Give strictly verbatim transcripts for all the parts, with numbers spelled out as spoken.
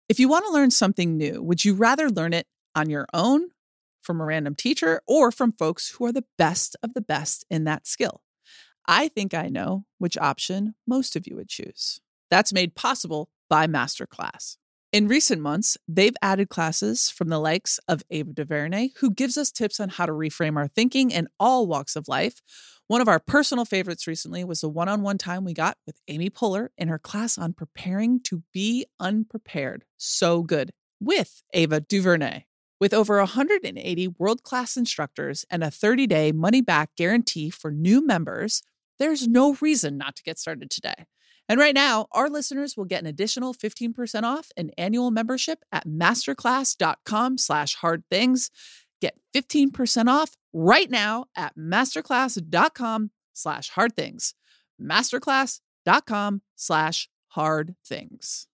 If you want to learn something new, would you rather learn it on your own, from a random teacher, or from folks who are the best of the best in that skill? I think I know which option most of you would choose. That's made possible by Masterclass. In recent months, they've added classes from the likes of Ava DuVernay, who gives us tips on how to reframe our thinking in all walks of life. One of our personal favorites recently was the one-on-one time we got with Amy Poehler in her class on preparing to be unprepared. So good. With Ava DuVernay. With over one hundred eighty world-class instructors and a thirty-day money-back guarantee for new members, there's no reason not to get started today. And right now, our listeners will get an additional fifteen percent off an annual membership at masterclass.com slash hard things. Get fifteen percent off right now at masterclass.com slash hard things. Masterclass.com slash hard things.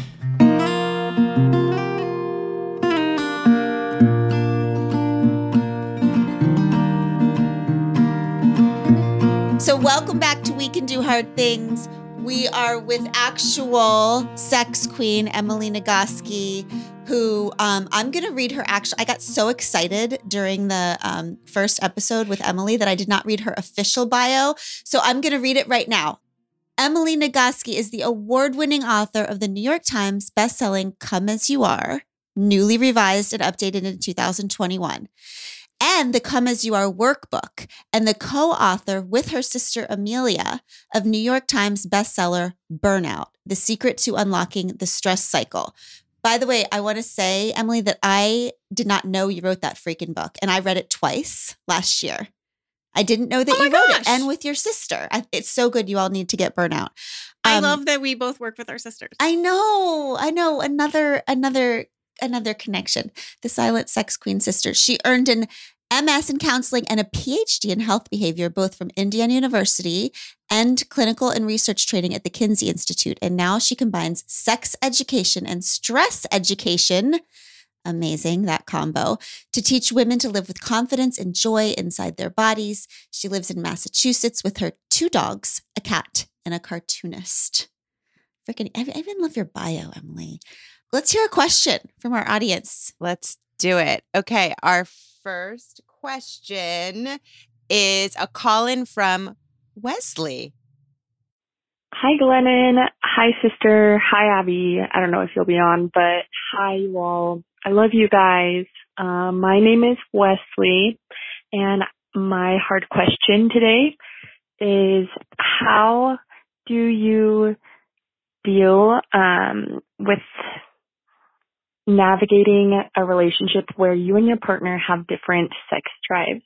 So welcome back to We Can Do Hard Things. We are with actual sex queen, Emily Nagoski, who um, I'm going to read her actual. I got so excited during the um, first episode with Emily that I did not read her official bio. So I'm going to read it right now. Emily Nagoski is the award-winning author of the New York Times bestselling Come As You Are, newly revised and updated in two thousand twenty-one. And the Come As You Are workbook, and the co-author with her sister Amelia of New York Times bestseller Burnout, The Secret to Unlocking the Stress Cycle. By the way, I want to say, Emily, that I did not know you wrote that freaking book, and I read it twice last year. I didn't know that oh you gosh. wrote it, and with your sister. I, it's so good. You all need to get Burnout. Um, I love that we both work with our sisters. I know. I know. Another, another, another connection. The Silent Sex Queen sisters. She earned an M S in counseling and a P H D in health behavior, both from Indiana University and clinical and research training at the Kinsey Institute. And now she combines sex education and stress education. Amazing, that combo, to teach women to live with confidence and joy inside their bodies. She lives in Massachusetts with her two dogs, a cat, and a cartoonist. Freaking, I even love your bio, Emily. Let's hear a question from our audience. Let's do it. Okay, our first question is a call-in from Wesley. Hi, Glennon. Hi, sister. Hi, Abby. I don't know if you'll be on, but hi, you all. I love you guys. Um, my name is Wesley, and my hard question today is, how do you deal um, with navigating a relationship where you and your partner have different sex drives?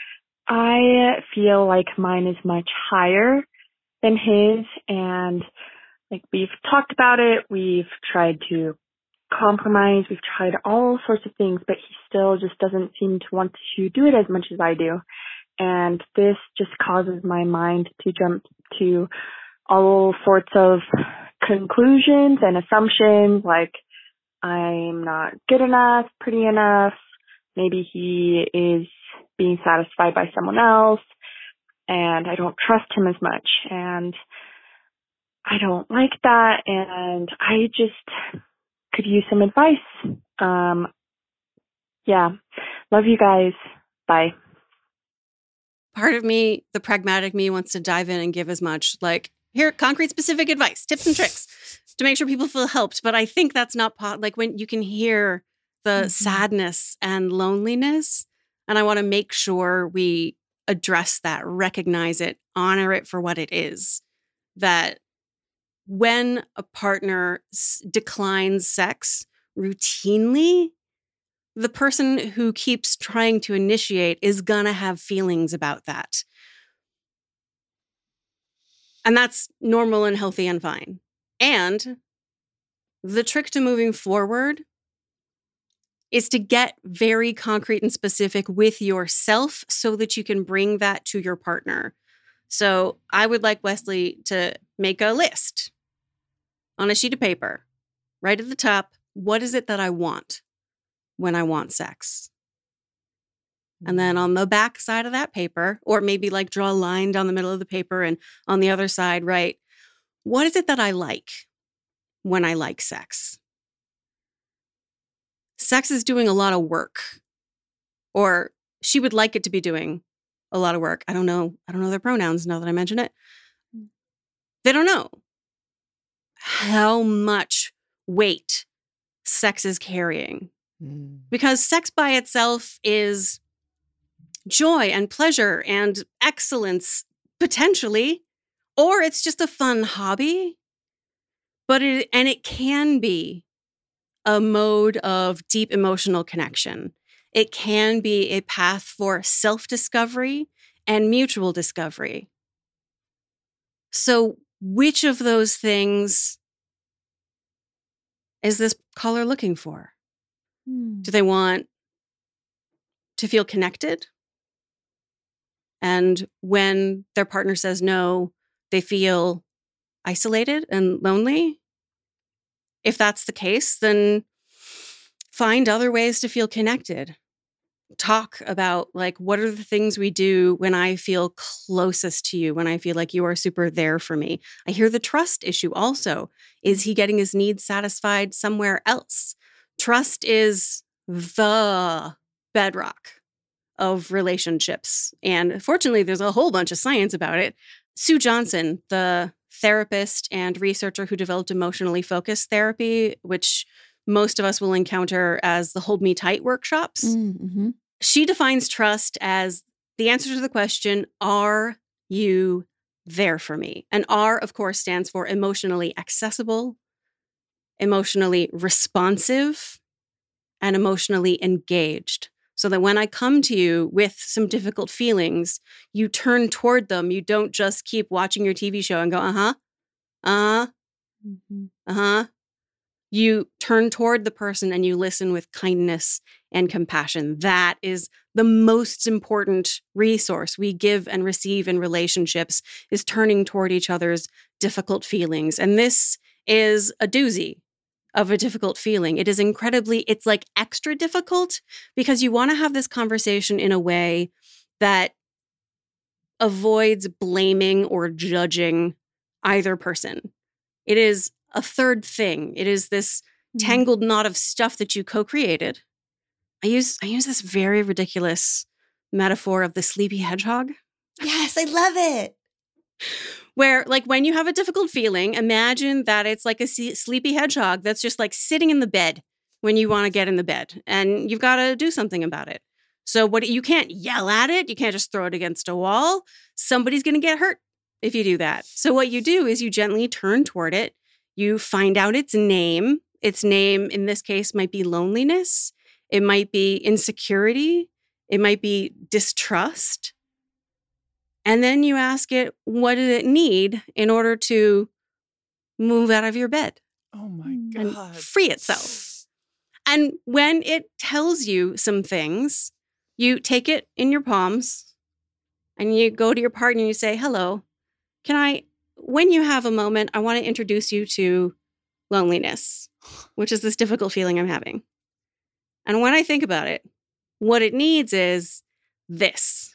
I feel like mine is much higher than his, and like we've talked about it, we've tried to compromise, we've tried all sorts of things, but he still just doesn't seem to want to do it as much as I do. And this just causes my mind to jump to all sorts of conclusions and assumptions, like I'm not good enough, pretty enough, maybe he is being satisfied by someone else, and I don't trust him as much, and I don't like that, and I just could use some advice. Um, yeah. Love you guys. Bye. Part of me, the pragmatic me, wants to dive in and give as much, like, here, concrete specific advice, tips and tricks to make sure people feel helped. But I think that's not, po- like when you can hear the mm-hmm. sadness and loneliness. And I want to make sure we address that, recognize it, honor it for what it is. That when a partner s- declines sex routinely, the person who keeps trying to initiate is going to have feelings about that. And that's normal and healthy and fine. And the trick to moving forward is to get very concrete and specific with yourself so that you can bring that to your partner. So I would like Wesley to make a list on a sheet of paper, right at the top. What is it that I want when I want sex? And then on the back side of that paper, or maybe like draw a line down the middle of the paper and on the other side, write, what is it that I like when I like sex? sex is doing a lot of work, or she would like it to be doing a lot of work. I don't know. I don't know their pronouns now that I mention it. They don't know how much weight sex is carrying. Mm. Because sex by itself is joy and pleasure and excellence, potentially, or it's just a fun hobby. But it, and it can be a mode of deep emotional connection. It can be a path for self-discovery and mutual discovery. So which of those things is this caller looking for? Hmm. Do they want to feel connected? And when their partner says no, they feel isolated and lonely? If that's the case, then find other ways to feel connected. Talk about, like, what are the things we do when I feel closest to you, when I feel like you are super there for me. I hear the trust issue also. Is he getting his needs satisfied somewhere else? Trust is the bedrock of relationships. And fortunately, there's a whole bunch of science about it. Sue Johnson, the therapist and researcher who developed emotionally focused therapy, which most of us will encounter as the Hold Me Tight workshops. Mm-hmm. She defines trust as the answer to the question, are you there for me? And R, of course, stands for emotionally accessible, emotionally responsive, and emotionally engaged. So that when I come to you with some difficult feelings, you turn toward them. You don't just keep watching your T V show and go, uh-huh, uh-huh, Mm-hmm. uh-huh. You turn toward the person and you listen with kindness and compassion. That is the most important resource we give and receive in relationships, is turning toward each other's difficult feelings. And this is a doozy of a difficult feeling. It is incredibly, it's like extra difficult because you want to have this conversation in a way that avoids blaming or judging either person. It is a third thing. It is this tangled knot of stuff that you co-created. I use I use this very ridiculous metaphor of the sleepy hedgehog, Yes, I love it. where, like, when you have a difficult feeling, imagine that it's like a se- sleepy hedgehog that's just like sitting in the bed when you want to get in the bed, and you've got to do something about it. So what you can't yell at it, you can't just throw it against a wall. Somebody's going to get hurt if you do that. So what you do is you gently turn toward it. You find out its name. Its name in this case might be loneliness. It might be insecurity. It might be distrust. And then you ask it, what did it need in order to move out of your bed Oh my and God. free itself? And when it tells you some things, you take it in your palms and you go to your partner and you say, hello, can I, when you have a moment, I want to introduce you to loneliness, which is this difficult feeling I'm having. And when I think about it, what it needs is this.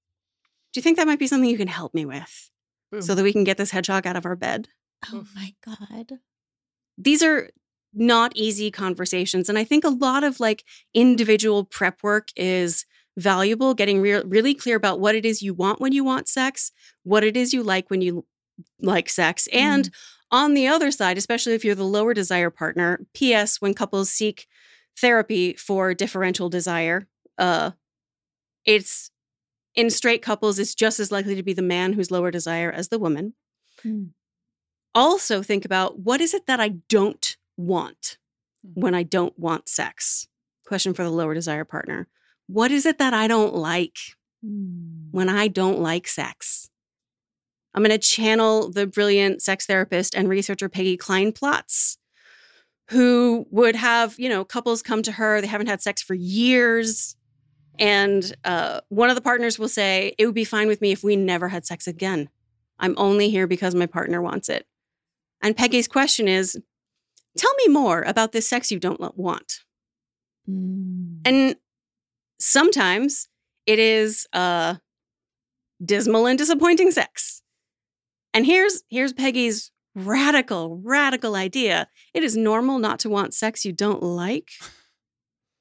Do you think that might be something you can help me with Boom. so that we can get this hedgehog out of our bed? Oh Oof. my God. These are not easy conversations. And I think a lot of like individual prep work is valuable, getting re- really clear about what it is you want when you want sex, what it is you like when you like sex. And on the other side, especially if you're the lower desire partner, P S, when couples seek therapy for differential desire, uh, it's in straight couples, it's just as likely to be the man who's lower desire as the woman. Mm. Also think about, what is it that I don't want when I don't want sex? Question for the lower desire partner. What is it that I don't like Mm. when I don't like sex? I'm going to channel the brilliant sex therapist and researcher Peggy Klein-Plotz, who would have, you know, couples come to her. They haven't had sex for years. And uh, one of the partners will say, it would be fine with me if we never had sex again. I'm only here because my partner wants it. And Peggy's question is, tell me more about this sex you don't want. Mm. And sometimes it is uh, dismal and disappointing sex. And here's here's Peggy's radical, radical idea. It is normal not to want sex you don't like.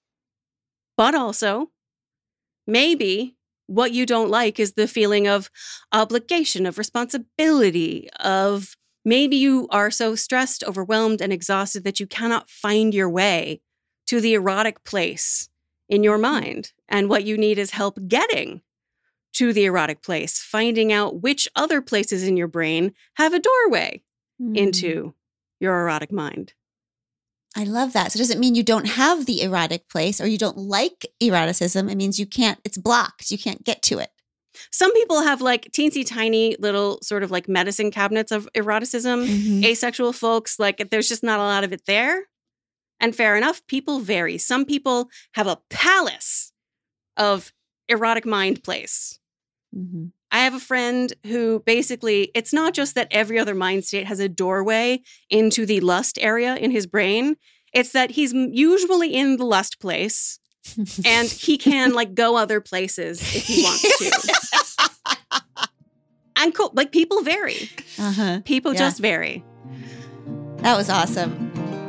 But also, maybe what you don't like is the feeling of obligation, of responsibility, of maybe you are so stressed, overwhelmed, and exhausted that you cannot find your way to the erotic place in your mind. And what you need is help getting to the erotic place, finding out which other places in your brain have a doorway Mm. into your erotic mind. I love that. So it doesn't mean you don't have the erotic place or you don't like eroticism. It means you can't, it's blocked. You can't get to it. Some people have like teensy tiny little sort of like medicine cabinets of eroticism. Mhm. Asexual folks, like there's just not a lot of it there. And fair enough, people vary. Some people have a palace of erotic mind place. Mm-hmm. I have a friend who basically, it's not just that every other mind state has a doorway into the lust area in his brain. It's that he's usually in the lust place and he can like go other places if he wants to. And cool, like people vary. Uh-huh. People Yeah. just vary. That was awesome.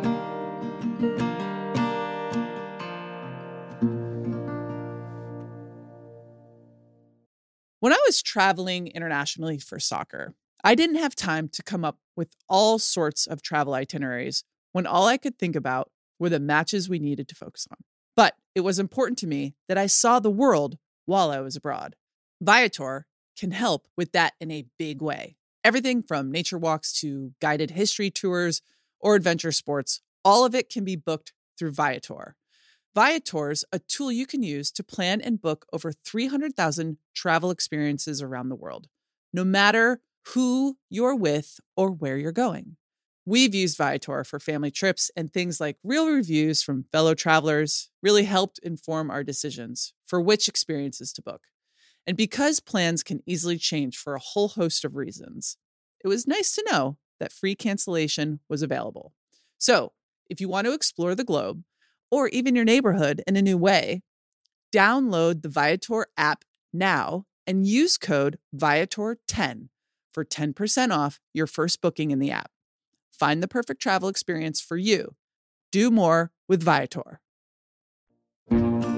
When I was traveling internationally for soccer, I didn't have time to come up with all sorts of travel itineraries when all I could think about were the matches we needed to focus on. But it was important to me that I saw the world while I was abroad. Viator can help with that in a big way. Everything from nature walks to guided history tours or adventure sports, all of it can be booked through Viator. Viator's a tool you can use to plan and book over three hundred thousand travel experiences around the world, no matter who you're with or where you're going. We've used Viator for family trips, and things like real reviews from fellow travelers really helped inform our decisions for which experiences to book. And because plans can easily change for a whole host of reasons, it was nice to know that free cancellation was available. So if you want to explore the globe, or even your neighborhood in a new way, download the Viator app now and use code Viator ten for ten percent off your first booking in the app. Find the perfect travel experience for you. Do more with Viator. All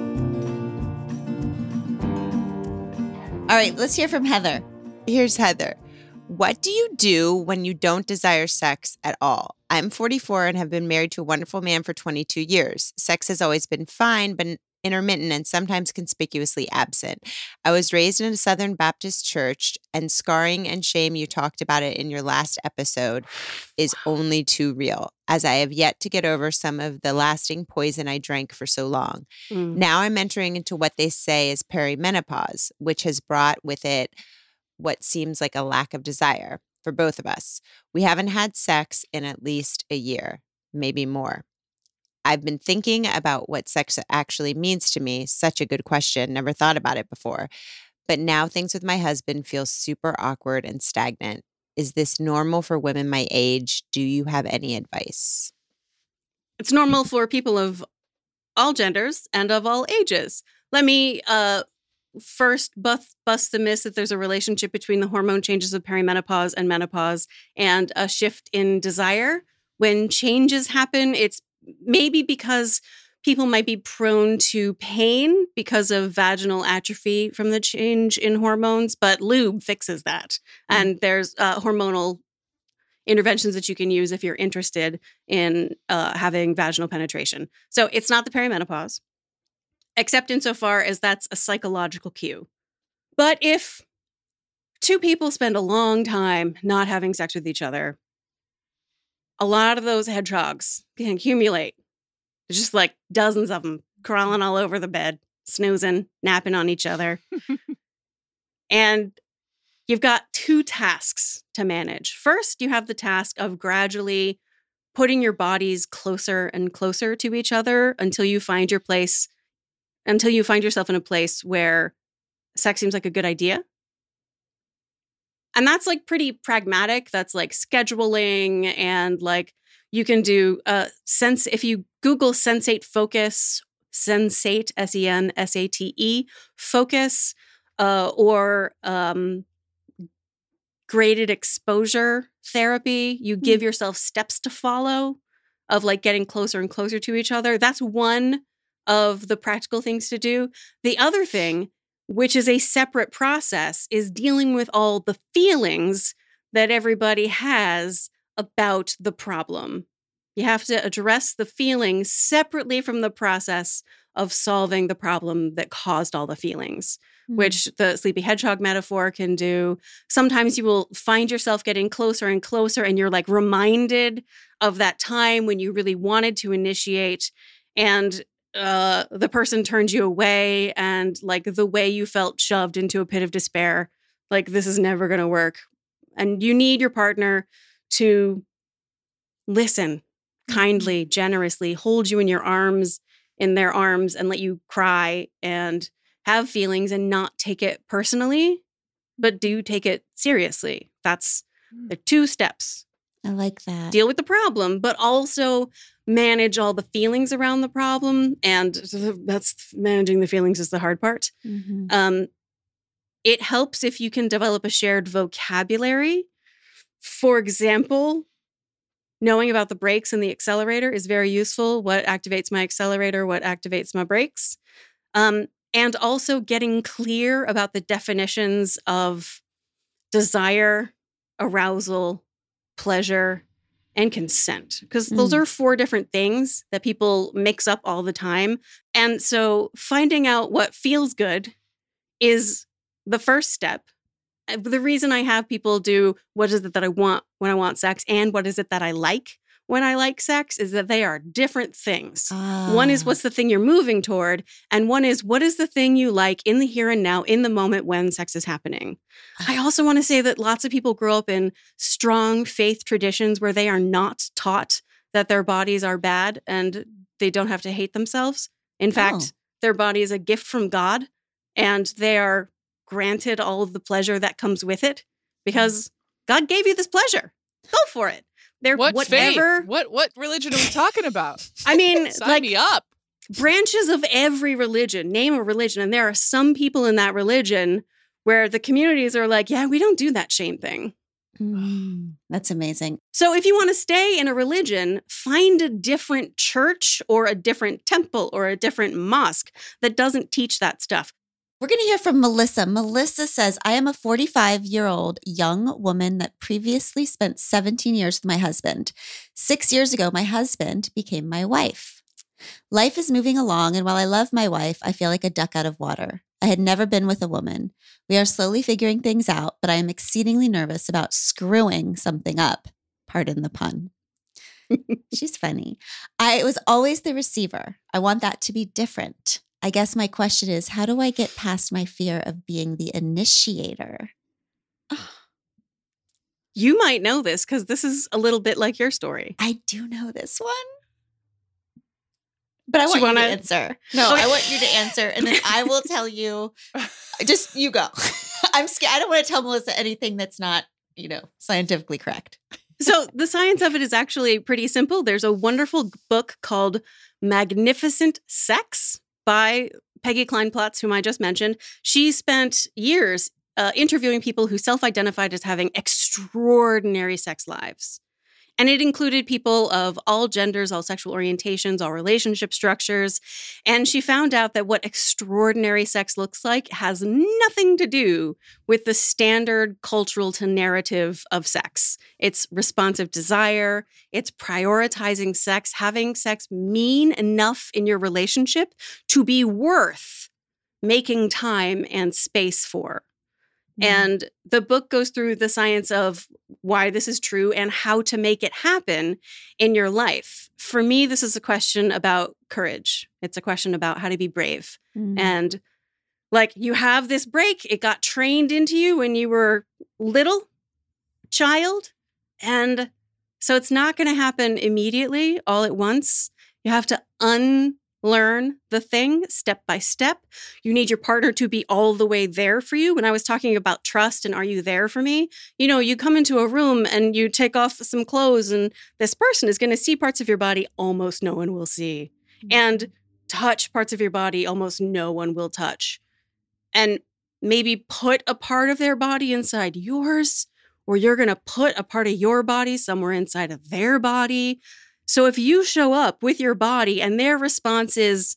right, let's hear from Heather. Here's Heather. What do you do when you don't desire sex at all? I'm forty-four and have been married to a wonderful man for twenty-two years. Sex has always been fine, but intermittent and sometimes conspicuously absent. I was raised in a Southern Baptist church, and scarring and shame, you talked about it in your last episode, is only too real, as I have yet to get over some of the lasting poison I drank for so long. Mm. Now I'm entering into what they say is perimenopause, which has brought with it what seems like a lack of desire for both of us. We haven't had sex in at least a year, maybe more. I've been thinking about what sex actually means to me. Such a good question. Never thought about it before. But now things with my husband feel super awkward and stagnant. Is this normal for women my age? Do you have any advice? It's normal for people of all genders and of all ages. Let me uh, first bust, bust the myth that there's a relationship between the hormone changes of perimenopause and menopause and a shift in desire. When changes happen, it's maybe because people might be prone to pain because of vaginal atrophy from the change in hormones, but lube fixes that. Mm. And there's uh, hormonal interventions that you can use if you're interested in uh, having vaginal penetration. So it's not the perimenopause, except insofar as that's a psychological cue. But if two people spend a long time not having sex with each other, a lot of those hedgehogs can accumulate. There's just like dozens of them crawling all over the bed, snoozing, napping on each other. And you've got two tasks to manage. First, you have the task of gradually putting your bodies closer and closer to each other until you find your place, until you find yourself in a place where sex seems like a good idea. And that's like pretty pragmatic. That's like scheduling, and like you can do uh sense if you Google Sensate Focus, Sensate, S E N S A T E, Focus, uh, or um, graded exposure therapy. You give yourself steps to follow of like getting closer and closer to each other. That's one of the practical things to do. The other thing, which is a separate process, is dealing with all the feelings that everybody has about the problem. You have to address the feelings separately from the process of solving the problem that caused all the feelings, mm. which the sleepy hedgehog metaphor can do. Sometimes you will find yourself getting closer and closer, and you're like reminded of that time when you really wanted to initiate, and uh, the person turned you away, and like the way you felt shoved into a pit of despair, like this is never going to work. And you need your partner to listen kindly, generously, hold you in your arms, in their arms, and let you cry and have feelings and not take it personally, but do take it seriously. That's the two steps. I like that. Deal with the problem, but also manage all the feelings around the problem. And that's managing the feelings is the hard part. Mm-hmm. Um, it helps if you can develop a shared vocabulary. For example, knowing about the brakes and the accelerator is very useful. What activates my accelerator? What activates my brakes? Um, and also getting clear about the definitions of desire, arousal, pleasure, and consent. Because mm. those are four different things that people mix up all the time. And so finding out what feels good is the first step. The reason I have people do what is it that I want when I want sex and what is it that I like when I like sex is that they are different things. Ah. One is what's the thing you're moving toward, and one is what is the thing you like in the here and now, in the moment when sex is happening. I also want to say that lots of people grow up in strong faith traditions where they are not taught that their bodies are bad and they don't have to hate themselves. In fact, Oh. their body is a gift from God, and they are granted all of the pleasure that comes with it because God gave you this pleasure. Go for it. They're What whatever. faith? What what religion are we talking about? I mean, Sign like me up. branches of every religion. Name a religion, and there are some people in that religion where the communities are like, "Yeah, we don't do that shame thing." Mm, that's amazing. So if you want to stay in a religion, find a different church or a different temple or a different mosque that doesn't teach that stuff. We're going to hear from Melissa. Melissa says, I am a forty-five-year-old young woman that previously spent seventeen years with my husband. Six years ago, my husband became my wife. Life is moving along, and while I love my wife, I feel like a duck out of water. I had never been with a woman. We are slowly figuring things out, but I am exceedingly nervous about screwing something up. Pardon the pun. She's funny. I was always the receiver. I want that to be different. I guess my question is, how do I get past my fear of being the initiator? You might know this because this is a little bit like your story. I do know this one. But I Do want you you, wanna- to answer. No, Okay. I want you to answer, and then I will tell you. Just you go. I'm scared. I don't want to tell Melissa anything that's not, you know, scientifically correct. So the science of it is actually pretty simple. There's a wonderful book called Magnificent Sex by Peggy Klein-Platz, whom I just mentioned. She spent years uh, interviewing people who self-identified as having extraordinary sex lives. And it included people of all genders, all sexual orientations, all relationship structures. And she found out that what extraordinary sex looks like has nothing to do with the standard cultural to narrative of sex. It's responsive desire. It's prioritizing sex, having sex mean enough in your relationship to be worth making time and space for. Mm. And the book goes through the science of why this is true and how to make it happen in your life. For me, this is a question about courage. It's a question about how to be brave. Mm. And like you have this break, it got trained into you when you were little child. And so it's not going to happen immediately all at once. You have to un Learn the thing step by step. You need your partner to be all the way there for you. When I was talking about trust and are you there for me? You know, you come into a room and you take off some clothes and this person is going to see parts of your body almost no one will see. Mm-hmm. And touch parts of your body almost no one will touch. And maybe put a part of their body inside yours, or you're going to put a part of your body somewhere inside of their body. So if you show up with your body and their response is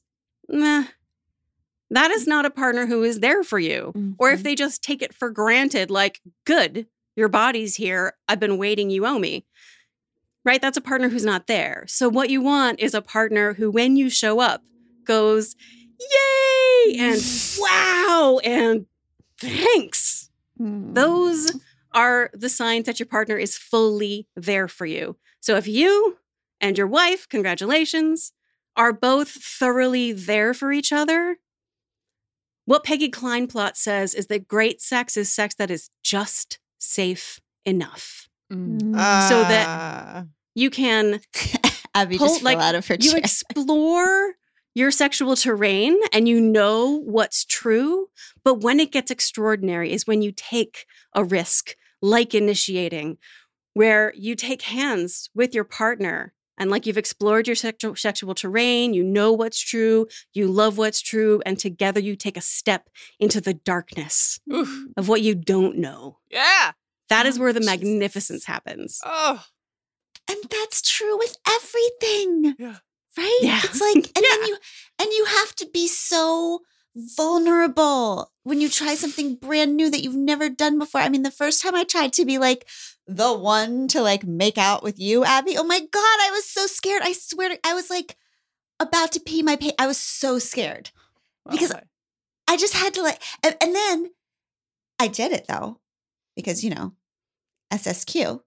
nah, that is not a partner who is there for you. Mm-hmm. Or if they just take it for granted, like, good, your body's here. I've been waiting. You owe me. Right? That's a partner who's not there. So what you want is a partner who, when you show up, goes, yay, and wow, and thanks. Mm. Those are the signs that your partner is fully there for you. So if you and your wife, congratulations, are both thoroughly there for each other, what Peggy Kleinplot says is that great sex is sex that is just safe enough. Mm. Mm. So that Ah. you can Abby pull- just fell like, out of her you chair. explore your sexual terrain and you know what's true. But when it gets extraordinary is when you take a risk, like initiating, where you take hands with your partner and like you've explored your sexual, sexual terrain, you know what's true, you love what's true, and together you take a step into the darkness Oof. of what you don't know. Yeah. That is Oh, where the Jesus. magnificence happens. Oh. And that's true with everything. Yeah. Right? Yeah. It's like, and then you and you have to be so vulnerable when you try something brand new that you've never done before. I mean, the first time I tried to be like the one to like make out with you, Abby, oh my God, I was so scared. I swear to, I was like about to pee my pants. I was so scared because Okay. I just had to like, and, and then I did it though, because, you know, S S Q.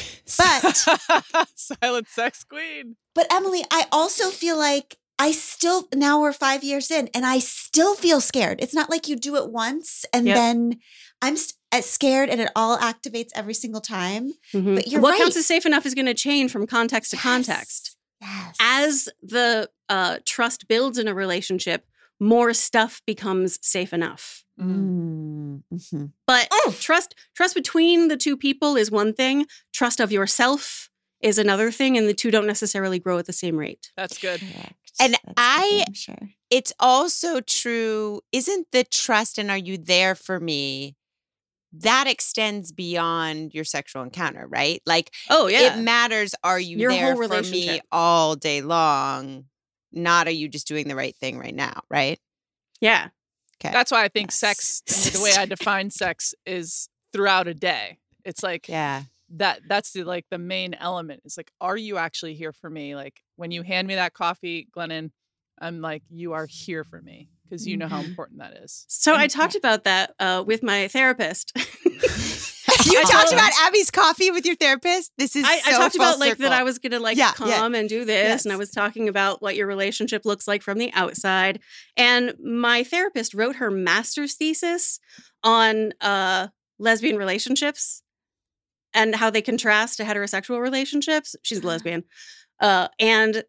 But Silent sex queen. But Emily, I also feel like I still, now we're five years in and I still feel scared. It's not like you do it once and Yep. then I'm st- uh, scared and it all activates every single time. Mhm. But you're what right. counts as safe enough is going to change from context to Yes. context. Yes. As the uh, trust builds in a relationship, more stuff becomes safe enough. Mm, mhm. But Oh. trust trust between the two people is one thing. Trust of yourself is another thing, and the two don't necessarily grow at the same rate. That's good. Correct. And That's for I- damn sure. It's also true, isn't the trust and are you there for me? That extends beyond your sexual encounter, right? Like Oh yeah, it matters, are you Your there whole for me relationship. all day long? Not are you just doing the right thing right now, right? yeah. Okay. That's why I think Yes. sex, and the way I define sex, is throughout a day. It's like Yeah. that. That's the like the main element. It's like, are you actually here for me? Like when you hand me that coffee, Glennon, I'm like, you are here for me because you know how Mhm. important that is. So I And- talked about that uh, with my therapist. You I talked told- about Abby's coffee with your therapist? This is I, so I talked full about like circle. that I was gonna like Yeah, come yeah. and do this, and I Yes. was talking about what your relationship looks like from the outside. And my therapist wrote her master's thesis on uh, lesbian relationships and how they contrast to heterosexual relationships. She's a lesbian, uh, and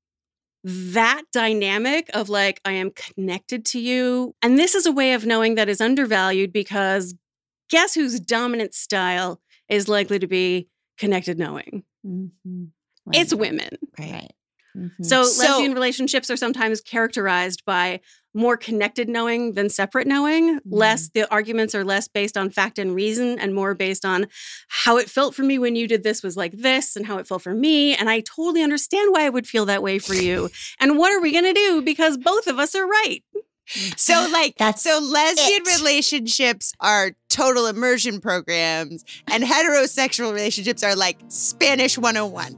that dynamic of like I am connected to you, and this is a way of knowing that is undervalued because guess whose dominant style is likely to be connected knowing? Mhm. It's Right. women. Right. Mhm. So, So- lesbian relationships are sometimes characterized by more connected knowing than separate knowing. Less, the arguments are less based on fact and reason and more based on how it felt for me when you did this was like this and how it felt for me. And I totally understand why I would feel that way for you. And what are we going to do? Because both of us are right. So like That's so lesbian it. relationships are total immersion programs and heterosexual relationships are like Spanish one oh one.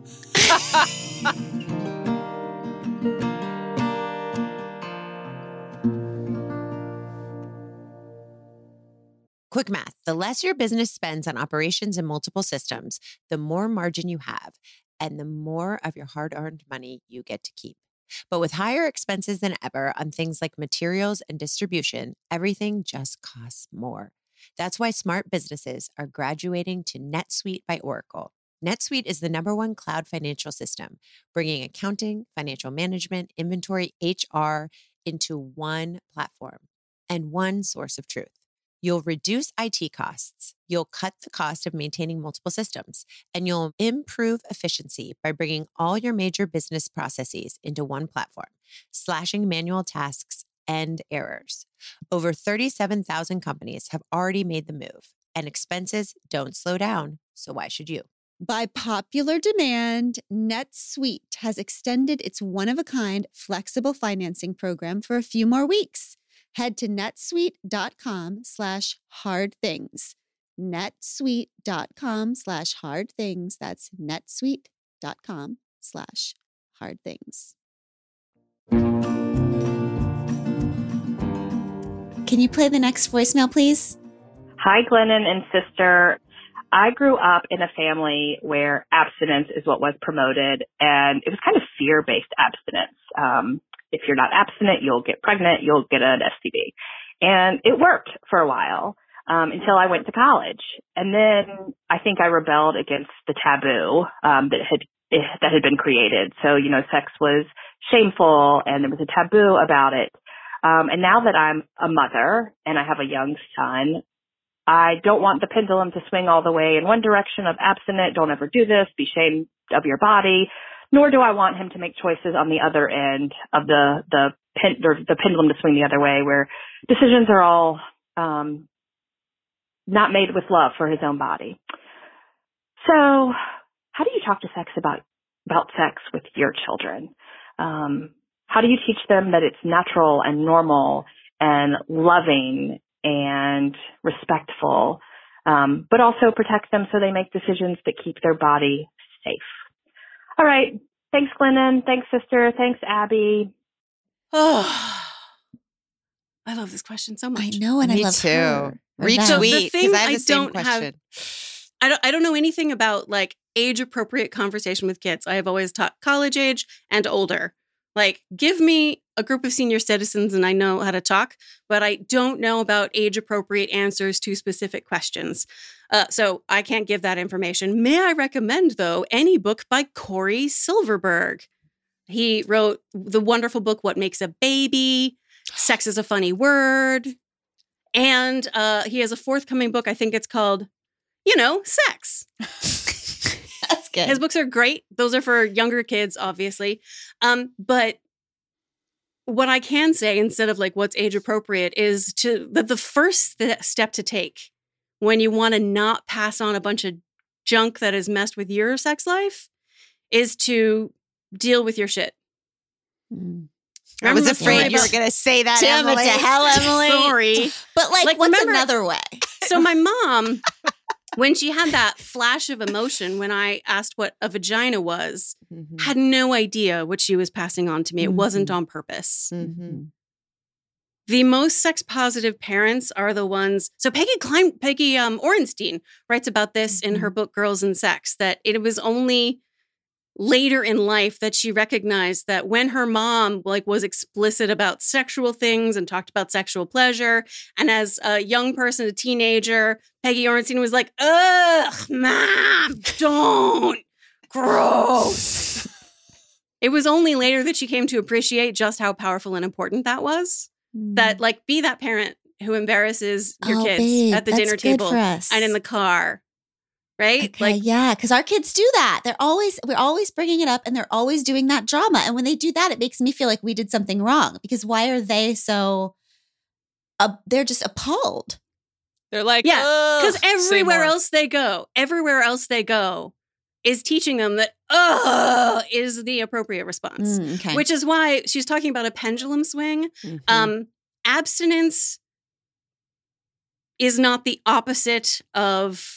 Quick math. The less your business spends on operations and multiple systems, the more margin you have and the more of your hard-earned money you get to keep. But with higher expenses than ever on things like materials and distribution, everything just costs more. That's why smart businesses are graduating to NetSuite by Oracle. NetSuite is the number one cloud financial system, bringing accounting, financial management, inventory, H R into one platform and one source of truth. You'll reduce I T costs, you'll cut the cost of maintaining multiple systems, and you'll improve efficiency by bringing all your major business processes into one platform, slashing manual tasks and errors. Over thirty-seven thousand companies have already made the move, and expenses don't slow down, so why should you? By popular demand, NetSuite has extended its one-of-a-kind flexible financing program for a few more weeks. Head to netsuite.com slash hard things. netsuite.com slash hard things. That's netsuite.com slash hard things. Can you play the next voicemail, please? Hi, Glennon and sister. I grew up in a family where abstinence is what was promoted, and it was kind of fear-based abstinence. Um, if you're not abstinent, you'll get pregnant, you'll get an S T D. And it worked for a while um, until I went to college. And then I think I rebelled against the taboo um, that had that had been created. So, you know, sex was shameful, and there was a taboo about it. Um, and now that I'm a mother and I have a young son, I don't want the pendulum to swing all the way in one direction of abstinent, don't ever do this, be ashamed of your body, nor do I want him to make choices on the other end of the the, pen, the pendulum to swing the other way, where decisions are all um, not made with love for his own body. So how do you talk to sex about, about sex with your children? Um, how do you teach them that it's natural and normal and loving and respectful, um, but also protect them so they make decisions that keep their body safe? All right. Thanks, Glennon. Thanks, sister. Thanks, Abby. Oh, I love this question so much. I know, and Me I love too. her. Or Retweet, them. So the 'cause thing I have I the same don't question. have, I don't, I don't know anything about like age appropriate conversation with kids. I have always taught college age and older. Like, give me a group of senior citizens and I know how to talk, but I don't know about age appropriate answers to specific questions. Uh, so I can't give that information. May I recommend, though, any book by Corey Silverberg? He wrote the wonderful book, What Makes a Baby? Sex is a Funny Word. And uh, he has a forthcoming book. I think it's called, you know, Sex. That's good. His books are great. Those are for younger kids, obviously. Um, but what I can say, instead of like what's age appropriate, is to that the first st- step to take when you want to not pass on a bunch of junk that has messed with your sex life is to deal with your shit. Mm. I Remember was the story afraid you were about- going to say that, Damn it Emily. to hell, Emily. Sorry. But like, Like, what's remember- another way? So my mom, when she had that flash of emotion when I asked what a vagina was, Mhm. had no idea what she was passing on to me. It wasn't on purpose. Mhm. The most sex positive parents are the ones. So Peggy Klein, Peggy um, Orenstein writes about this in her book Girls and Sex, that it was only later in life that she recognized that when her mom like was explicit about sexual things and talked about sexual pleasure, and as a young person, a teenager, Peggy Orenstein was like, "Ugh, mom, don't, gross." It was only later that she came to appreciate just how powerful and important that was. That like be that parent who embarrasses your Oh, kids babe, at the that's dinner good table for us. and in the car, right? Okay, Like, yeah, because our kids do that. They're always, we're always bringing it up and they're always doing that drama. And when they do that, it makes me feel like we did something wrong, because why are they so, uh, they're just appalled. They're like, yeah, because "Ugh, say everywhere more." else they go, everywhere else they go is teaching them that, ugh, is the appropriate response. Mm, okay. Which is why she's talking about a pendulum swing. Mhm. Um, abstinence is not the opposite of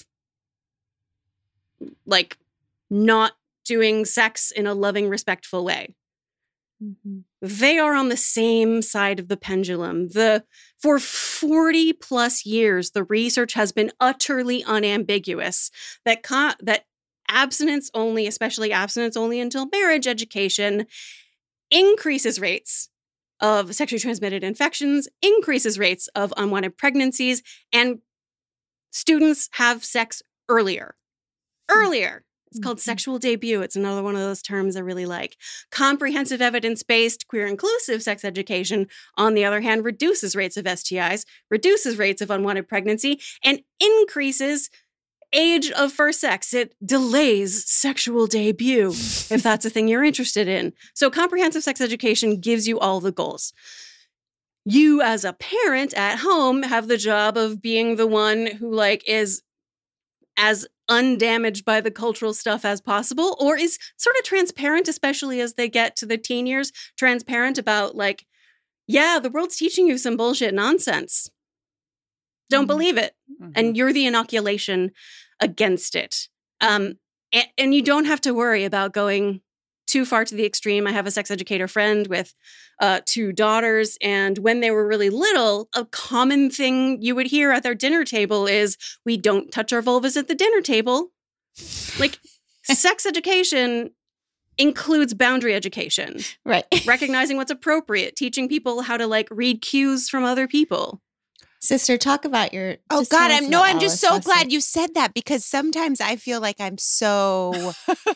like not doing sex in a loving, respectful way. Mhm. They are on the same side of the pendulum. The for forty plus years, the research has been utterly unambiguous that con- that abstinence only, especially abstinence only until marriage education, increases rates of sexually transmitted infections, increases rates of unwanted pregnancies, and students have sex earlier. Earlier. It's called sexual debut. It's another one of those terms I really like. Comprehensive evidence-based queer inclusive sex education, on the other hand, reduces rates of S T Is, reduces rates of unwanted pregnancy, and increases age of first sex. It delays sexual debut, if that's a thing you're interested in. So comprehensive sex education gives you all the goals. You as a parent at home have the job of being the one who like is as undamaged by the cultural stuff as possible, or is sort of transparent, especially as they get to the teen years, transparent about like, yeah, the world's teaching you some bullshit nonsense. Don't mm-hmm. believe it. Mm-hmm. And you're the inoculation against it. Um, and, and you don't have to worry about going too far to the extreme. I have a sex educator friend with uh, two daughters, and when they were really little, a common thing you would hear at their dinner table is, we don't touch our vulvas at the dinner table. Like, sex education includes boundary education. Right. Recognizing what's appropriate, teaching people how to, like, read cues from other people. Sister, talk about your. Oh God, I'm no, I'm just so lesson. glad you said that, because sometimes I feel like I'm so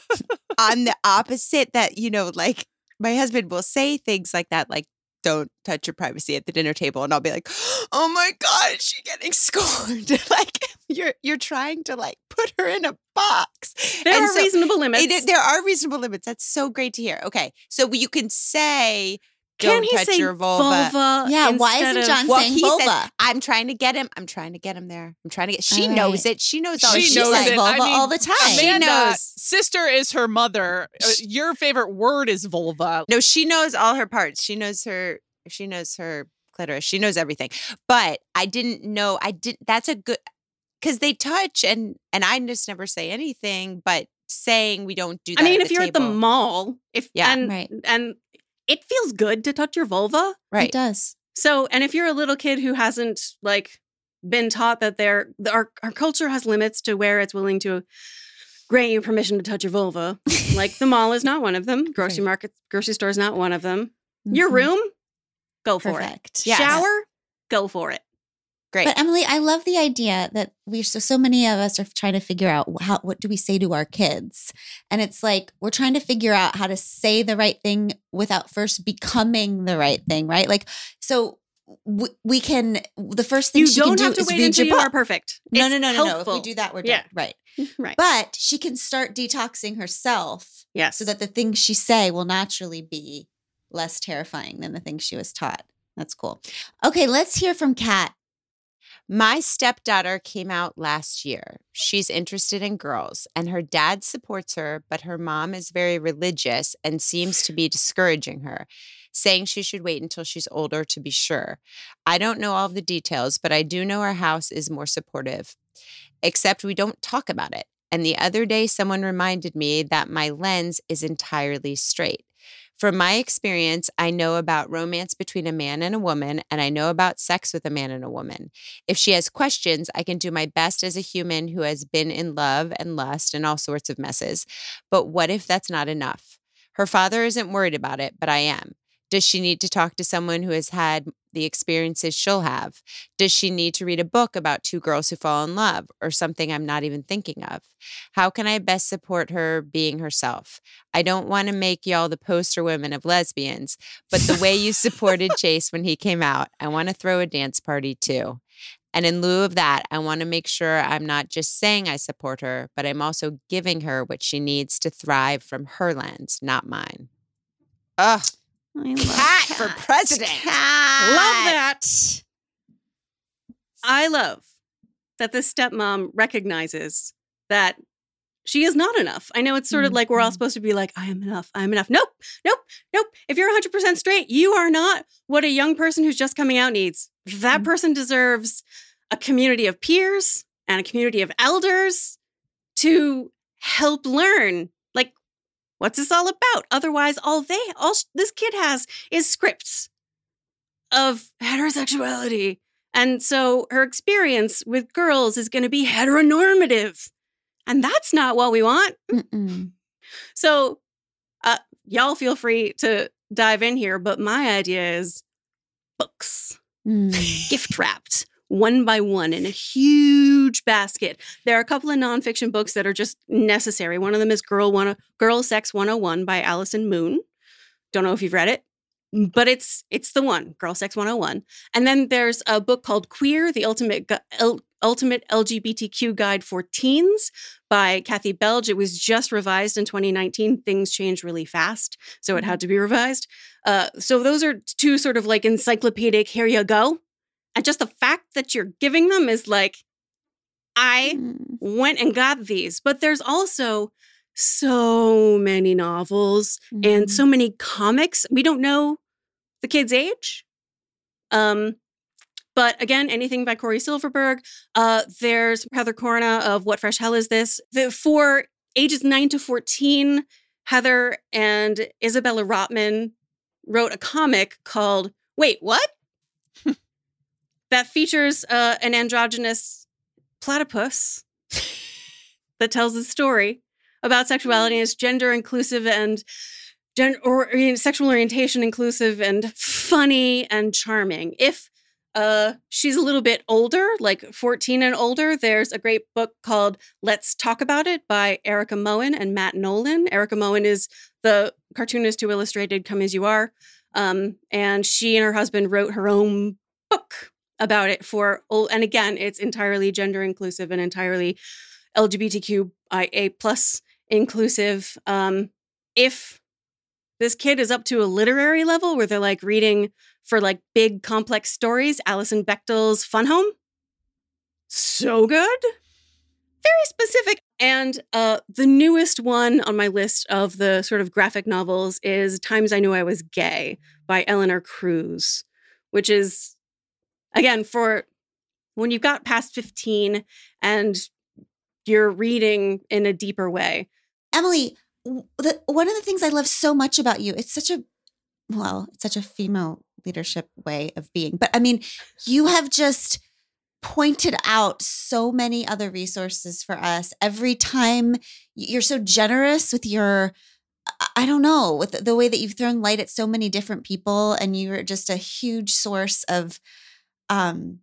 on the opposite that, you know, like my husband will say things like that, like, don't touch your privacy at the dinner table. And I'll be like, oh my God, is she getting scorned? Like you're, you're trying to like put her in a box. There and are so reasonable limits. It, there are reasonable limits. That's so great to hear. Okay. So you can say, Can don't he touch say your vulva. vulva Yeah, why instead isn't of- John Well, saying he vulva? says, I'm trying to get him. I'm trying to get him there. I'm trying to get. She All knows right. it. She knows all. She she knows says it. vulva I mean, all the time. She Amanda, knows. sister is her mother. Uh, Your favorite word is vulva. No, she knows all her parts. She knows her. She knows her clitoris. She knows everything. But I didn't know. I did. That's a good, because they touch and and I just never say anything. But saying we don't do that. I mean, at if the you're table. at the mall, if Yeah. and Right. and it feels good to touch your vulva. It right? does. So, and if you're a little kid who hasn't like been taught that there, our our culture has limits to where it's willing to grant you permission to touch your vulva, like the mall is not one of them. Grocery market, grocery store is not one of them. Your Mhm. room, go for Perfect. it. Yes. Shower, go for it. Great. But Emily, I love the idea that we so so many of us are trying to figure out how what do we say to our kids, and it's like we're trying to figure out how to say the right thing without first becoming the right thing, right? Like so we, we can the first thing You she don't can have do to is wait read until your you book. are perfect. No, It's no, no, no, no. If helpful. we do that, we're Yeah. done. Right. Right. But she can start detoxing herself Yes. so that the things she say will naturally be less terrifying than the things she was taught. That's cool. Okay, let's hear from Kat. My stepdaughter came out last year. She's interested in girls, and her dad supports her, but her mom is very religious and seems to be discouraging her, saying she should wait until she's older to be sure. I don't know all of the details, but I do know our house is more supportive, except we don't talk about it. And the other day, someone reminded me that my lens is entirely straight. From my experience, I know about romance between a man and a woman, and I know about sex with a man and a woman. If she has questions, I can do my best as a human who has been in love and lust and all sorts of messes. But what if that's not enough? Her father isn't worried about it, but I am. Does she need to talk to someone who has had the experiences she'll have? Does she need to read a book about two girls who fall in love, or something I'm not even thinking of? How can I best support her being herself? I don't want to make y'all the poster women of lesbians, but the way you supported Chase when he came out, I want to throw a dance party too. And in lieu of that, I want to make sure I'm not just saying I support her, but I'm also giving her what she needs to thrive from her lens, not mine. Ugh. I love Cat for president. Love that. I love that this stepmom recognizes that she is not enough. I know it's sort of like we're all supposed to be like, I am enough. I'm enough. Nope. Nope. Nope. If you're one hundred percent straight, you are not what a young person who's just coming out needs. That person deserves a community of peers and a community of elders to help learn. Like, what's this all about? Otherwise, all they, all sh- this kid has is scripts of heterosexuality. And so her experience with girls is going to be heteronormative. And that's not what we want. Mm-mm. So uh, y'all feel free to dive in here. But my idea is books, Mm. gift wrapped, one by one in a huge basket. There are a couple of nonfiction books that are just necessary. One of them is Girl One, Girl Sex one oh one by Allison Moon. Don't know if you've read it, but it's it's the one, Girl Sex one oh one. And then there's a book called Queer, the Ultimate Gu- L- Ultimate L G B T Q Guide for Teens by Kathy Belge. It was just revised in twenty nineteen. Things changed really fast, so it had to be revised. Uh, so those are two sort of like encyclopedic, here you go. And just the fact that you're giving them is like, I Mm. went and got these, but there's also so many novels and Mhm. so many comics. We don't know the kid's age. Um, but again, anything by Corey Silverberg. Uh, there's Heather Corna of What Fresh Hell Is This? The, for ages nine to fourteen, Heather and Isabella Rotman wrote a comic called Wait, What? that features uh, an androgynous platypus that tells a story about sexuality and it's gender inclusive and gen- or or sexual orientation inclusive and funny and charming. If uh, she's a little bit older, like fourteen and older, there's a great book called Let's Talk About It by Erica Moen and Matt Nolan. Erica Moen is the cartoonist who illustrated Come As You Are. Um, and she and her husband wrote her own book about it for, and again, it's entirely gender inclusive and entirely L G B T Q I A plus inclusive. Um, if this kid is up to a literary level where they're like reading for like big complex stories, Alison Bechdel's Fun Home, so good, very specific. And uh, the newest one on my list of the sort of graphic novels is Times I Knew I Was Gay by Eleanor Cruz, which is, again, for when you've got past fifteen and you're reading in a deeper way. Emily, w- the, one of the things I love so much about you, it's such a, well, it's such a female leadership way of being. But I mean, you have just pointed out so many other resources for us. Every time you're so generous with your, I don't know, with the way that you've thrown light at so many different people, and you're just a huge source of um,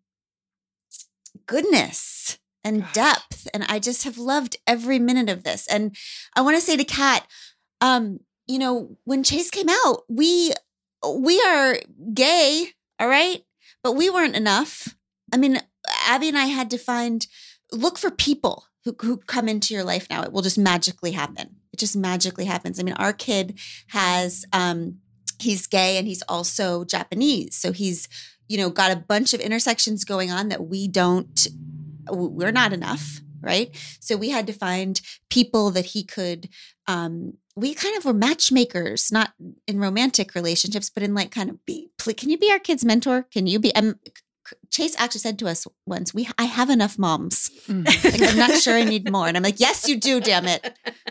goodness and Gosh. depth. And I just have loved every minute of this. And I want to say to Kat, um, you know, when Chase came out, we we are gay, all right? But we weren't enough. I mean, Abby and I had to find, look for people who, who come into your life now. It will just magically happen. It just magically happens. I mean, our kid has, um, he's gay and he's also Japanese. So he's, you know, got a bunch of intersections going on that we don't, we're not enough, right? So we had to find people that he could, um, we kind of were matchmakers, not in romantic relationships, but in like kind of be, can you be our kid's mentor? Can you be, um, Chase actually said to us once, "We, I have enough moms. Mm. Like, I'm not sure I need more." And I'm like, "Yes, you do, damn it.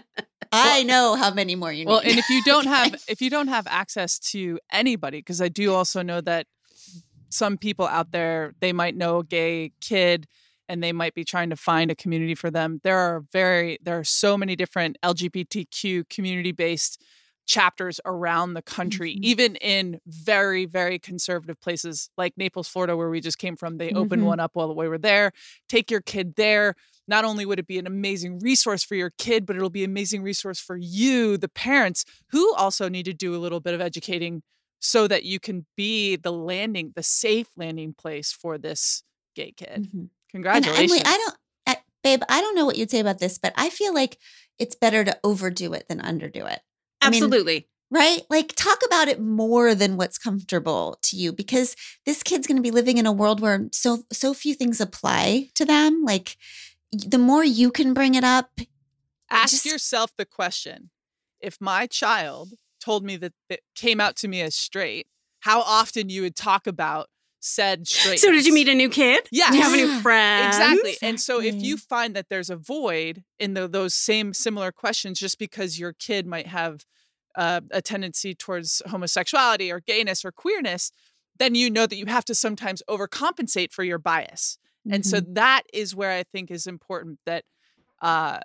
I know how many more you Well, need." and if you don't have if you don't have access to anybody, because I do also know that some people out there, they might know a gay kid and they might be trying to find a community for them. There are very there are so many different L G B T Q community-based chapters around the country, Mhm. even in very, very conservative places like Naples, Florida, where we just came from. They opened Mhm. one up while we were there. Take your kid there. Not only would it be an amazing resource for your kid, but it'll be an amazing resource for you, the parents, who also need to do a little bit of educating so that you can be the landing, the safe landing place for this gay kid. Mhm. And Congratulations. Emily, I don't, I, babe, I don't know what you'd say about this, but I feel like it's better to overdo it than underdo it. I mean, Absolutely. right? Like, talk about it more than what's comfortable to you, because this kid's going to be living in a world where so so few things apply to them. Like, the more you can bring it up, Ask just- yourself the question. If my child told me that it came out to me as straight, how often you would talk about said straight. So did you meet a new kid? Yeah. Do you have a new Yeah. friend? Exactly. And so if Exactly. you find that there's a void in the, those same similar questions, just because your kid might have uh, a tendency towards homosexuality or gayness or queerness, then you know that you have to sometimes overcompensate for your bias. And so that is where I think is important, that uh,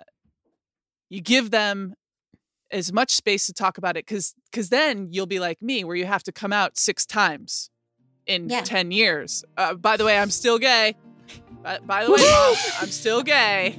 you give them as much space to talk about it, because because then you'll be like me, where you have to come out six times in Yeah. ten years. Uh, by the way, I'm still gay. By, by the way, Mom, I'm still gay.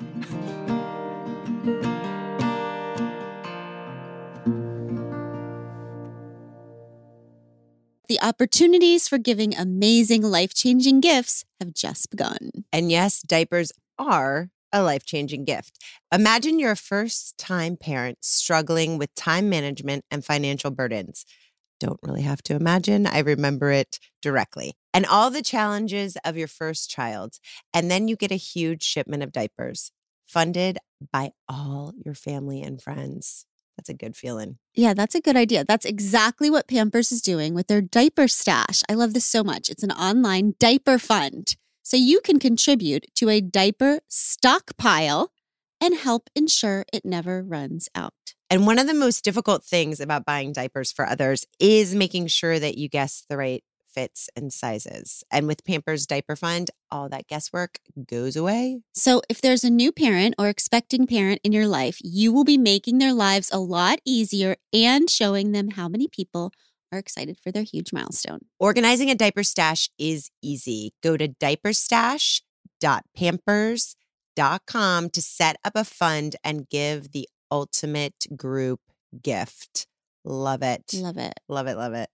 The opportunities for giving amazing, life-changing gifts have just begun. And yes, diapers are a life-changing gift. Imagine you're a first-time parent struggling with time management and financial burdens. don't really have to imagine. I remember it directly. And all the challenges of your first child. And then you get a huge shipment of diapers funded by all your family and friends. That's a good feeling. Yeah, that's a good idea. That's exactly what Pampers is doing with their diaper stash. I love this so much. It's an online diaper fund. So you can contribute to a diaper stockpile and help ensure it never runs out. And one of the most difficult things about buying diapers for others is making sure that you guess the right fits and sizes. And with Pampers Diaper Fund, all that guesswork goes away. So if there's a new parent or expecting parent in your life, you will be making their lives a lot easier and showing them how many people are excited for their huge milestone. Organizing a diaper stash is easy. Go to diaper stash dot pampers dot com to set up a fund and give the ultimate group gift. Love it. Love it. Love it. Love it.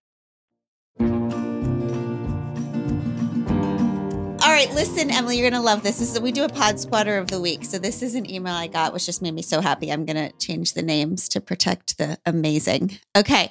All right, listen, Emily, you're going to love this. This is, we do a pod squatter of the week. So this is an email I got, which just made me so happy. I'm going to change the names to protect the amazing. Okay.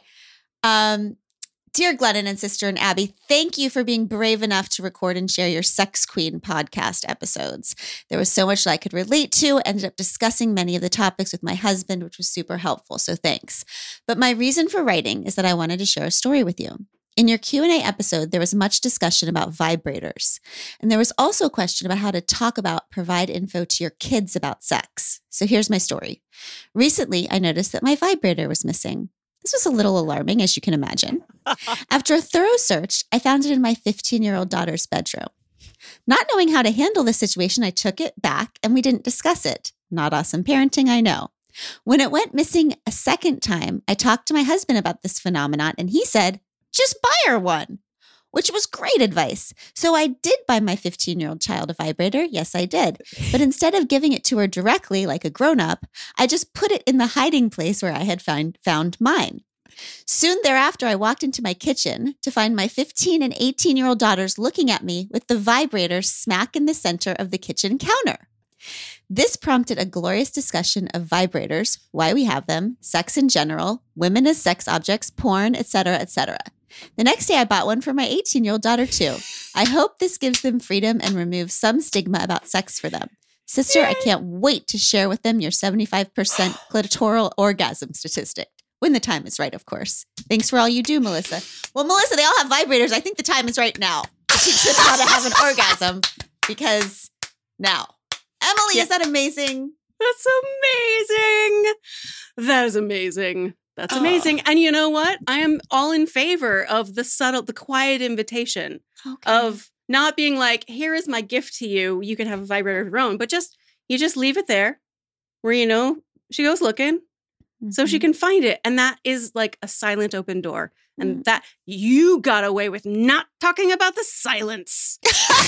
Um, Dear Glennon and Sister and Abby, thank you for being brave enough to record and share your Sex Queen podcast episodes. There was so much that I could relate to. Ended up discussing many of the topics with my husband, which was super helpful. So thanks. But my reason for writing is that I wanted to share a story with you. In your Q and A episode, there was much discussion about vibrators. And there was also a question about how to talk about, provide info to your kids about sex. So here's my story. Recently, I noticed that my vibrator was missing. This was a little alarming, as you can imagine. After a thorough search, I found it in my fifteen-year-old daughter's bedroom. Not knowing how to handle the situation, I took it back and we didn't discuss it. Not awesome parenting, I know. When it went missing a second time, I talked to my husband about this phenomenon and he said, just buy her one, which was great advice. So I did buy my fifteen-year-old child a vibrator. Yes, I did. But instead of giving it to her directly like a grown-up, I just put it in the hiding place where I had found, found mine. Soon thereafter, I walked into my kitchen to find my fifteen and eighteen-year-old daughters looking at me with the vibrator smack in the center of the kitchen counter. This prompted a glorious discussion of vibrators, why we have them, sex in general, women as sex objects, porn, et cetera, et cetera. The next day, I bought one for my eighteen-year-old daughter, too. I hope this gives them freedom and removes some stigma about sex for them. Sister, I can't wait to share with them your seventy-five percent clitoral orgasm statistic. When the time is right, of course. Thanks for all you do, Melissa. Well, Melissa, they all have vibrators. I think the time is right now to teach them how to have an orgasm because now. Emily, yeah. Is that amazing? That's amazing. That is amazing. That's amazing. Oh. And you know what? I am all in favor of the subtle, the quiet invitation okay. of not being like, here is my gift to you. You can have a vibrator of your own, but just, you just leave it there where, you know, she goes looking mm-hmm. so she can find it. And that is like a silent open door. And mm-hmm. that you got away with not talking about the silence.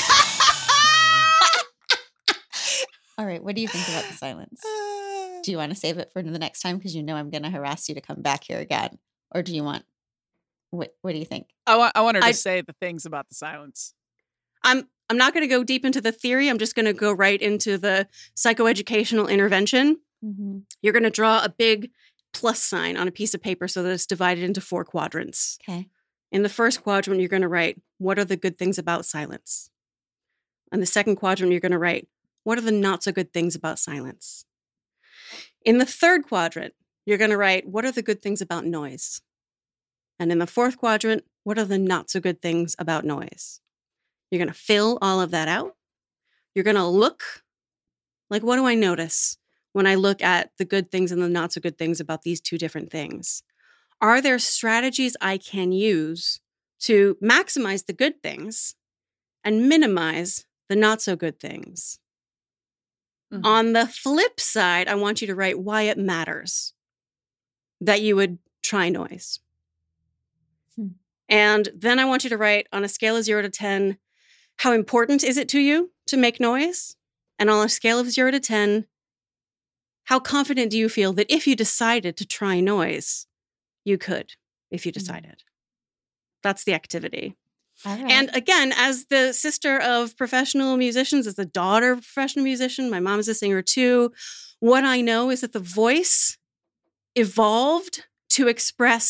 All right. What do you think about the silence? Do you want to save it for the next time? Because you know I'm going to harass you to come back here again. Or do you want, what What do you think? I want, I want her to I, say the things about the silence. I'm I'm not going to go deep into the theory. I'm just going to go right into the psychoeducational intervention. Mm-hmm. You're going to draw a big plus sign on a piece of paper so that it's divided into four quadrants. Okay. In the first quadrant, you're going to write, what are the good things about silence? On the second quadrant, you're going to write, what are the not so good things about silence? In the third quadrant, you're going to write, what are the good things about noise? And in the fourth quadrant, what are the not so good things about noise? You're going to fill all of that out. You're going to look, like, what do I notice when I look at the good things and the not so good things about these two different things? Are there strategies I can use to maximize the good things and minimize the not so good things? Mm-hmm. On the flip side, I want you to write why it matters that you would try noise. Hmm. And then I want you to write on a scale of zero to ten, how important is it to you to make noise? And on a scale of zero to ten, how confident do you feel that if you decided to try noise, you could, if you decided? Mm-hmm. That's the activity. All right. And again, as the sister of professional musicians, as the daughter of a professional musician, my mom's a singer too. What I know is that the voice evolved to express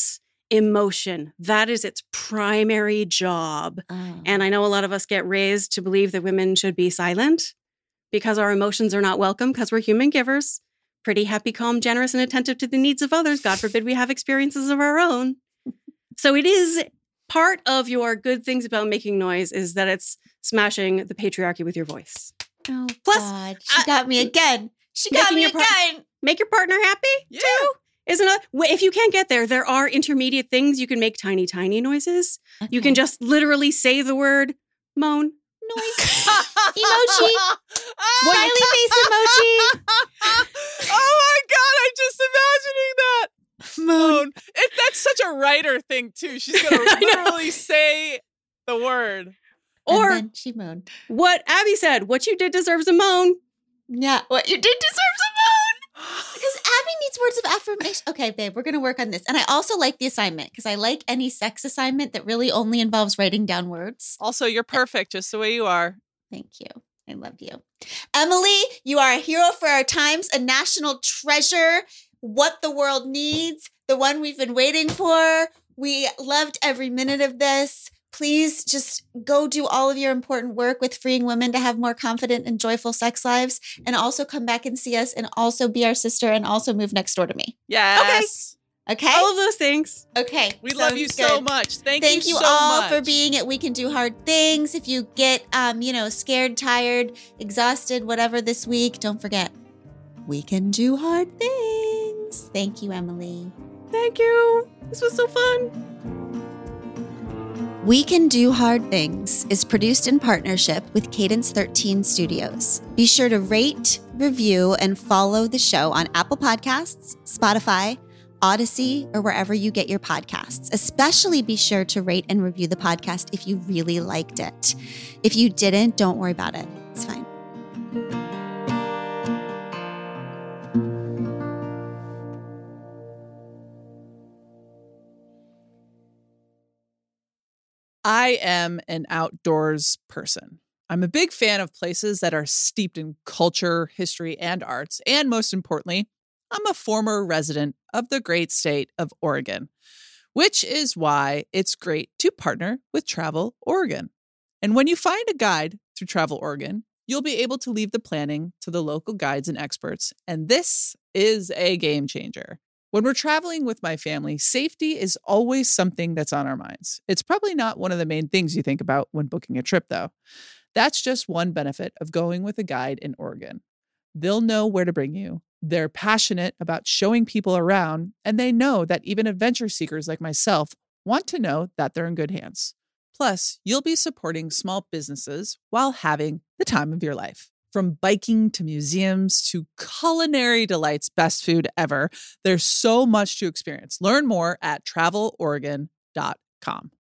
emotion. That is its primary job. Oh. And I know a lot of us get raised to believe that women should be silent because our emotions are not welcome because we're human givers, pretty, happy, calm, generous, and attentive to the needs of others. God forbid we have experiences of our own. So it is part of your good things about making noise is that it's smashing the patriarchy with your voice. Oh, Plus, God. She I- got me again. She got Making me your par- again. Make your partner happy Yeah. too. Isn't it? If you can't get there, there are intermediate things. You can make tiny, tiny noises. You can Okay. just literally say the word moan. Noise. Emoji. Smiley face emoji. Oh my God, I'm just imagining that. Moan. It, that's such a writer thing, too. She's going to literally say the word. Or And then she moaned. what Abby said, what you did deserves a moan. Yeah, what you did deserves a moan. Because Abby needs words of affirmation. Okay, babe, we're going to work on this. And I also like the assignment because I like any sex assignment that really only involves writing down words. Also, you're perfect just the way you are. Thank you. I love you. Emily, you are a hero for our times, a national treasure, what the world needs, the one we've been waiting for. We loved every minute of this. Please just go do all of your important work with freeing women to have more confident and joyful sex lives, and also come back and see us and also be our sister and also move next door to me. Yes. Okay? All of those things. Okay. We love you sounds so good. much. Thank, Thank you you so all much. for being at We Can Do Hard Things. If you get, um, you know, scared, tired, exhausted, whatever this week, don't forget, we can do hard things. Thank you, Emily. Thank you. This was so fun. We Can Do Hard Things is produced in partnership with Cadence thirteen Studios. Be sure to rate, review, and follow the show on Apple Podcasts, Spotify, Odyssey, or wherever you get your podcasts. Especially be sure to rate and review the podcast if you really liked it. If you didn't, don't worry about it. It's fine. I am an outdoors person. I'm a big fan of places that are steeped in culture, history, and arts. And most importantly, I'm a former resident of the great state of Oregon, which is why it's great to partner with Travel Oregon. And when you find a guide through Travel Oregon, you'll be able to leave the planning to the local guides and experts. And this is a game changer. When we're traveling with my family, safety is always something that's on our minds. It's probably not one of the main things you think about when booking a trip, though. That's just one benefit of going with a guide in Oregon. They'll know where to bring you. They're passionate about showing people around, and they know that even adventure seekers like myself want to know that they're in good hands. Plus, you'll be supporting small businesses while having the time of your life. From biking to museums to culinary delights, best food ever, there's so much to experience. Learn more at travel oregon dot com.